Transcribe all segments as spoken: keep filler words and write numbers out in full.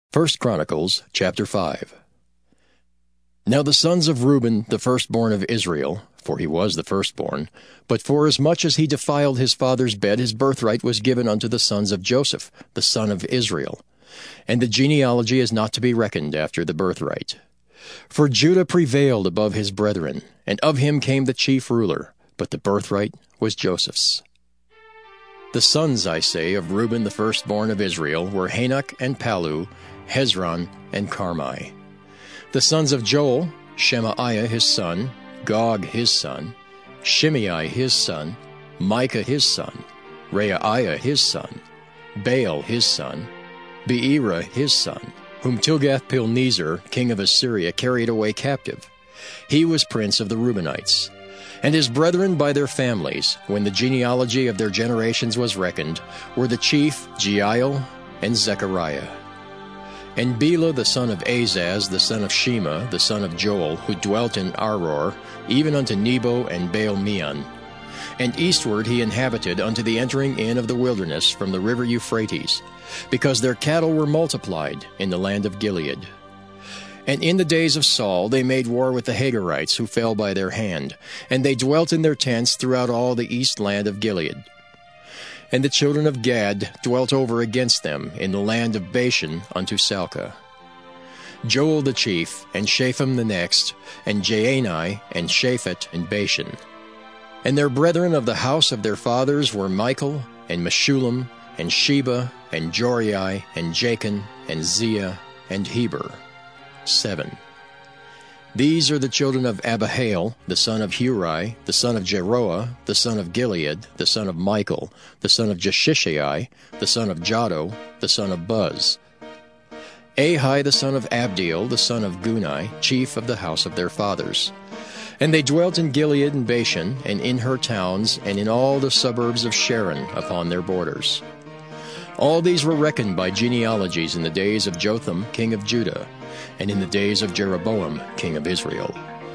First Chronicles chapter five. Now the sons of Reuben, the firstborn of Israel, for he was the firstborn, but forasmuch as he defiled his father's bed, his birthright was given unto the sons of Joseph, the son of Israel. And the genealogy is not to be reckoned after the birthright. For Judah prevailed above his brethren, and of him came the chief ruler, but the birthright was Joseph's. The sons, I say, of Reuben the firstborn of Israel were Hanok and Palu, Hezron and Carmi. The sons of Joel, Shemaiah his son, Gog his son, Shimei his son, Micah his son, Reaiah his son, Baal his son, Beerah his son, whom Tilgath-Pilneser, king of Assyria, carried away captive. He was prince of the Reubenites. And his brethren by their families, when the genealogy of their generations was reckoned, were the chief Jeiel and Zechariah. And Bela the son of Azaz, the son of Shema, the son of Joel, who dwelt in Aror, even unto Nebo and Baal-meon. And eastward he inhabited unto the entering in of the wilderness from the river Euphrates, because their cattle were multiplied in the land of Gilead. And in the days of Saul they made war with the Hagarites, who fell by their hand, and they dwelt in their tents throughout all the east land of Gilead. And the children of Gad dwelt over against them in the land of Bashan unto Salcah. Joel the chief, and Shapham the next, and Jaani, and Shaphat, and Bashan. And their brethren of the house of their fathers were Michael, and Meshullam, and Sheba, and Jorai, and Jachin, and Ziah, and Heber. Seven. These are the children of Abihail, the son of Huri, the son of Jeroah, the son of Gilead, the son of Michael, the son of Jeshishai, the son of Jado, the son of Buz. Ahi, the son of Abdiel, the son of Guni, chief of the house of their fathers. And they dwelt in Gilead and Bashan, and in her towns, and in all the suburbs of Sharon upon their borders. All these were reckoned by genealogies in the days of Jotham, king of Judah, and in the days of Jeroboam, king of Israel.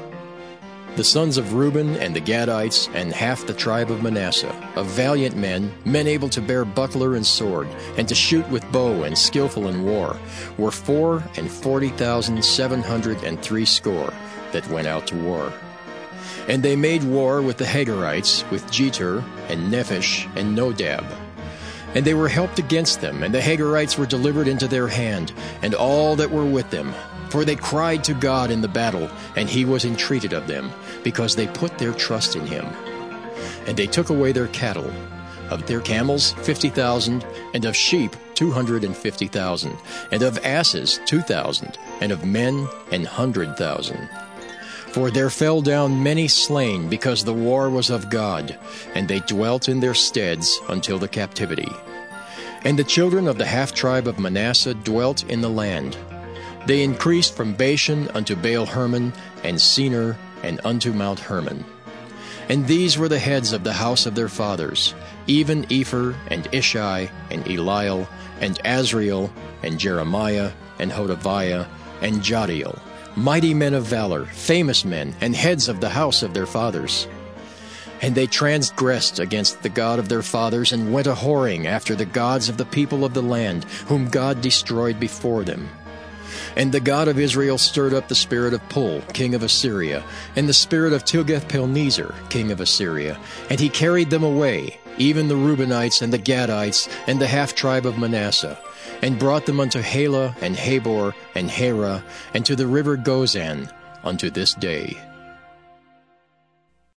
The sons of Reuben and the Gadites, and half the tribe of Manasseh, of valiant men, men able to bear buckler and sword, and to shoot with bow and skillful in war, were four and forty thousand seven hundred and threescore that went out to war. And they made war with the Hagarites, with Jeter, and Nephish, and Nodab. And they were helped against them, and the Hagarites were delivered into their hand, and all that were with them. For they cried to God in the battle, and he was entreated of them, because they put their trust in him. And they took away their cattle, of their camels fifty thousand, and of sheep two hundred and fifty thousand, and of asses two thousand, and of men an hundred thousand. For there fell down many slain, because the war was of God, and they dwelt in their steads until the captivity. And the children of the half-tribe of Manasseh dwelt in the land. They increased from Bashan unto Baal-Hermon, and Senir, and unto Mount Hermon. And these were the heads of the house of their fathers, even Epher, and Ishai, and Eliel, and Azriel, and Jeremiah, and Hodaviah, and Jadiel, mighty men of valor, famous men, and heads of the house of their fathers. And they transgressed against the God of their fathers, and went a-whoring after the gods of the people of the land, whom God destroyed before them. And the God of Israel stirred up the spirit of Pul, king of Assyria, and the spirit of Tilgath-Pilneser, king of Assyria, and he carried them away, even the Reubenites and the Gadites, and the half-tribe of Manasseh, and brought them unto Halah, and Habor, and Hara, and to the river Gozan, unto this day.